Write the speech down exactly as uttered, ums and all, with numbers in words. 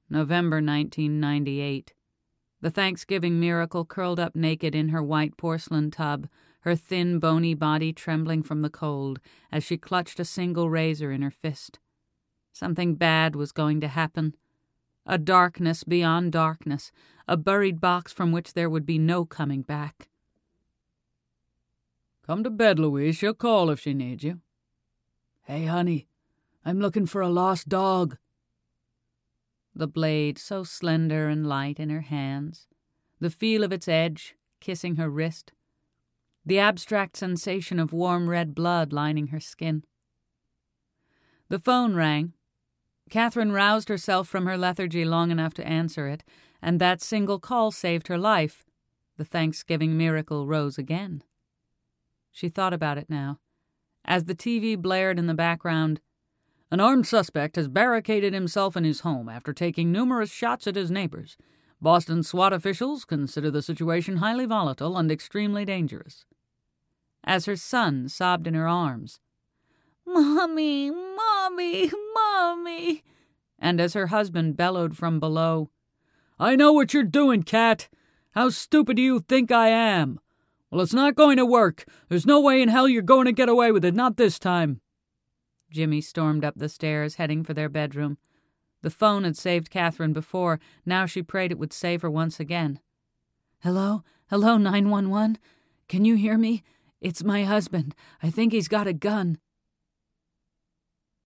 November nineteen ninety-eight. The Thanksgiving Miracle curled up naked in her white porcelain tub, her thin, bony body trembling from the cold as she clutched a single razor in her fist. Something bad was going to happen. A darkness beyond darkness, a buried box from which there would be no coming back. "Come to bed, Louise. She'll call if she needs you." "Hey, honey, I'm looking for a lost dog." The blade so slender and light in her hands, the feel of its edge kissing her wrist, the abstract sensation of warm red blood lining her skin. The phone rang. Catherine roused herself from her lethargy long enough to answer it, and that single call saved her life. The Thanksgiving Miracle rose again. She thought about it now. As the T V blared in the background, "An armed suspect has barricaded himself in his home after taking numerous shots at his neighbors. Boston SWAT officials consider the situation highly volatile and extremely dangerous." As her son sobbed in her arms, "Mommy, Mommy, Mommy," and as her husband bellowed from below, "I know what you're doing, Cat. How stupid do you think I am? Well, it's not going to work. There's no way in hell you're going to get away with it, not this time." Jimmy stormed up the stairs, heading for their bedroom. The phone had saved Catherine before. Now she prayed it would save her once again. "Hello? Hello, nine one one? Can you hear me? It's my husband. I think he's got a gun."